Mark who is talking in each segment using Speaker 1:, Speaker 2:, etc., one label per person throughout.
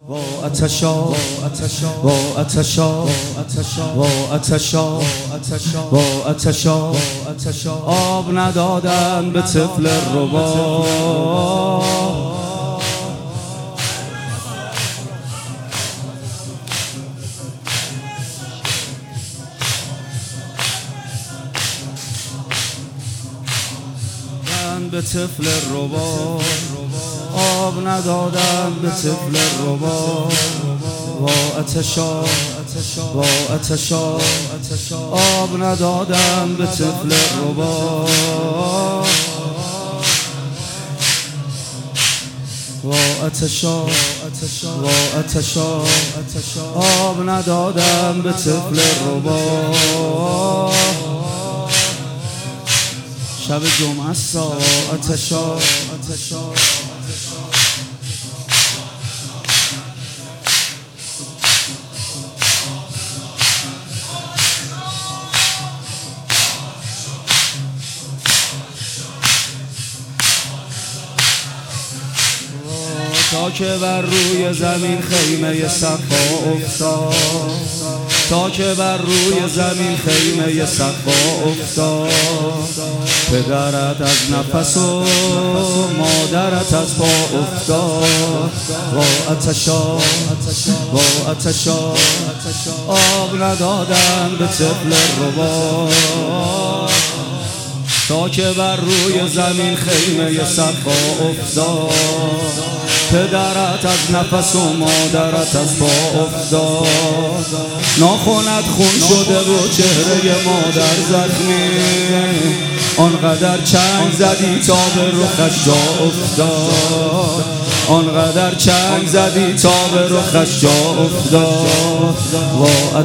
Speaker 1: وا آتشا وا آتشا آب ندادن به طفل ربا. به طفل ربا آب ندادن به طفل ربا. وا آتشا آب ندادن به طفل ربا. وا آتشا آب ندادن به طفل ربا. شب جمعه است آتشا تا که بر روی زمین خیمه صفا افتاد، تا که بر روی زمین خیمه صفا افتاد. پدرت از نفس و مادرت از پا افتاد. وا آتشا آب ندادن به طفل ربا. تا که بر روی زمین خیمه صفا افتاد. پدرت از نفس و مادرت از پا افتاد. ناخنت خون شده و چهره مادر زخمی، آنقدر چنگ زدی تا به رخش جا افتاد. آنقدر چنگ زدی تا به رخش جا افتاد. وا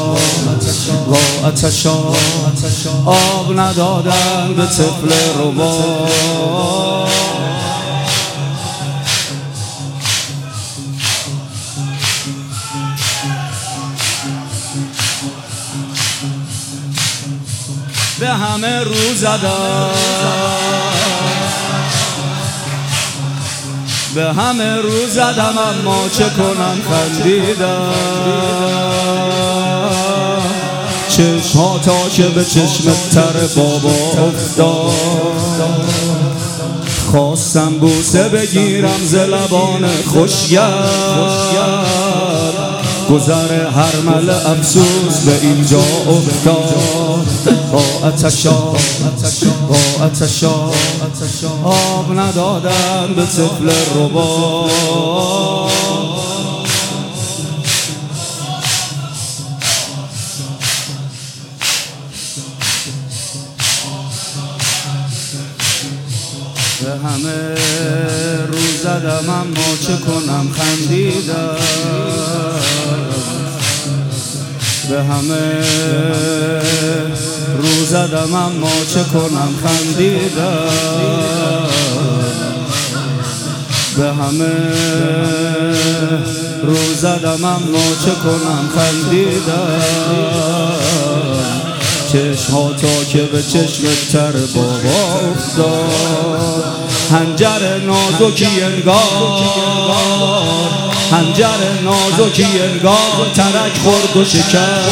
Speaker 1: آتشا آب ندادن به طفل ربا. به همه رو زدم، به همه رو زدم، اما چه کنم خندیدم. چشم‌ها تا که به چشم تر بابا افتاد. خواستم بوسه بگیرم ز لبان خوشگل، گذر هر مل افسوس به اینجا افتاد. وا آتشا آب ندادن به طفل ربا. به همه رو زدم اما چه کنم خندیدم. به همه رو زدم اما چه کنم خندیدم. به همه رو زدم اما چه کنم خندیدم. چشم‌ها تا که به چشم تر بابا افتاد. حنجر نازکی انگار، حنجر نازکی انگار ترک خورد و شکست.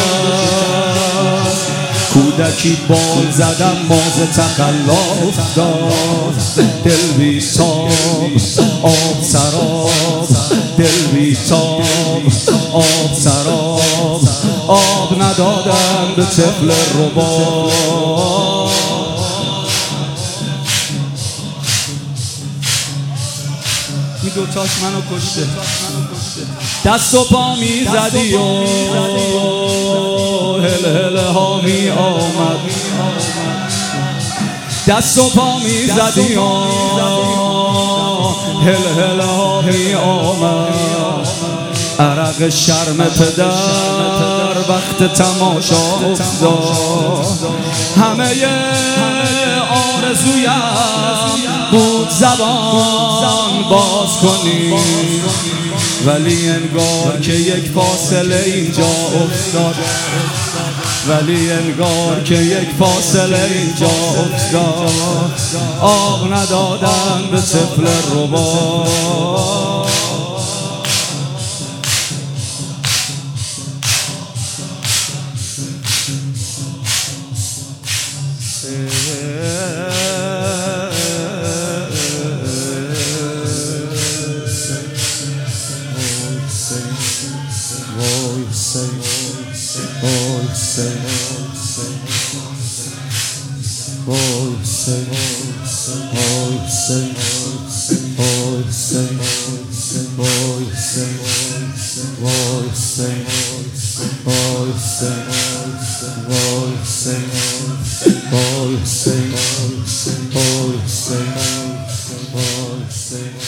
Speaker 1: کودکی بال زدم ماز تقلا افتاد. دل بی تاب آب سراب، دل بی تاب آب سراب. آب ندادن به طفل ربا. این دوتاش منو کشته. دست و پا می زدی و هل ها می آمد. دست و پا می زدی و هل ها می آمد. عرق شرم پدر وقت تماشا افتاد. همه آرزویم بود زبان باز کنی، ولی انگار که یک فاصله اینجا افتاد. ولی انگار که یک فاصله اینجا افتاد. آب ندادن به طفل ربا. Say